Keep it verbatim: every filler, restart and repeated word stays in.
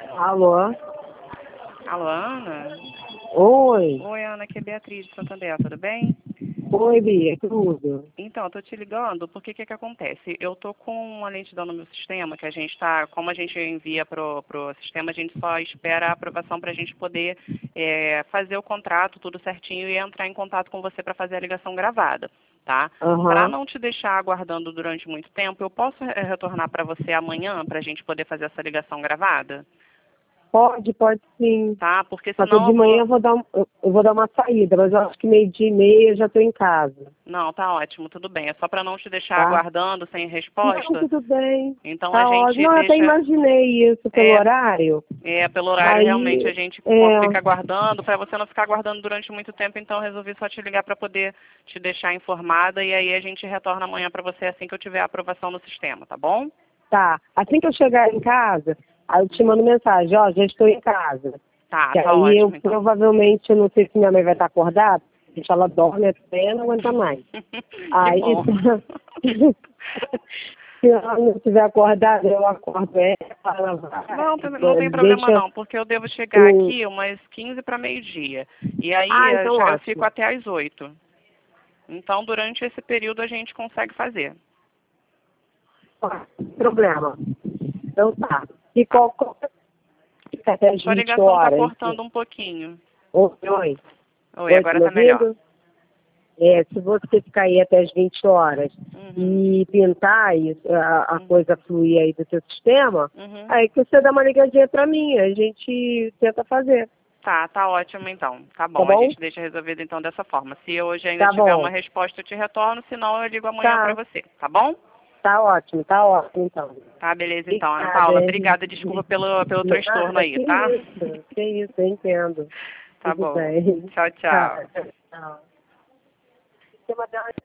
Alô? Alô, Ana? Oi. Oi, Ana, aqui é Beatriz de Santander, tudo bem? Oi, Bia, tudo? Então, eu tô te ligando porque o que que acontece? Eu tô com uma lentidão no meu sistema, que a gente tá, como a gente envia pro, pro sistema, a gente só espera a aprovação para a gente poder é, fazer o contrato, tudo certinho, e entrar em contato com você para fazer a ligação gravada, tá? Para Aham. não te deixar aguardando durante muito tempo, eu posso é, retornar para você amanhã para a gente poder fazer essa ligação gravada? Pode, pode sim. Tá? Porque Só que senão de eu manhã vou... eu vou dar, um- eu eu vou dar uma saída, mas eu acho que meio-dia e meia eu já estou em casa, Não, tá ótimo, tudo bem. É só para não te deixar tá? aguardando sem Não, resposta. tudo bem. Então a Tá ótimo. gente Não, eu até deixa, imaginei isso pelo é, horário. é pelo horário realmente a Aí, gente co- é, fica aguardando, para você não ficar aguardando durante muito tempo, então eu resolvi só te ligar para poder te deixar informada e aí a gente retorna amanhã para você assim que eu tiver a aprovação no sistema, tá bom? tá. Assim que eu chegar em casa, aí eu te mando mensagem, ó, já estou em casa. Tá, Que tá aí eu ótimo então. provavelmente, eu não sei se minha mãe vai estar acordada, deixa ela dorme até não aguenta mais. Que Aí, bom. se ela não estiver acordada, eu acordo ela, ela Não, vai, tem- não tem problema deixa não, porque eu devo chegar o... aqui umas quinze para meio-dia. E aí Ah, eh, então já eu fico ótimo. até às oito. Então, durante esse período, a gente consegue fazer. Ó, problema. Então tá. E Tá. qual, qual fica até as Sua vinte ligação está horas? cortando um pouquinho. Oi, oi. Oi, Oi, tá agora me está melhor. ouvindo? É, se você ficar aí até as vinte horas Uhum. e pintar e a, a Uhum. coisa fluir aí do seu sistema, Uhum. aí que você dá uma ligadinha pra mim, a gente tenta fazer, Tá, tá ótimo então. Tá tá bom, a bom? gente deixa resolvido então dessa forma. Se hoje ainda Tá tiver uma bom. resposta, eu te retorno, senão eu ligo amanhã para Tá, você, tá bom? tá ótimo, tá ótimo então. Tá, beleza então, Ana Obrigada, Paula. hein? Obrigada, desculpa pelo, pelo transtorno Nada, aí, que tá? isso, que isso, eu entendo. Tá Tudo bom. bem. Tchau, Tá, tchau. tchau. Tem uma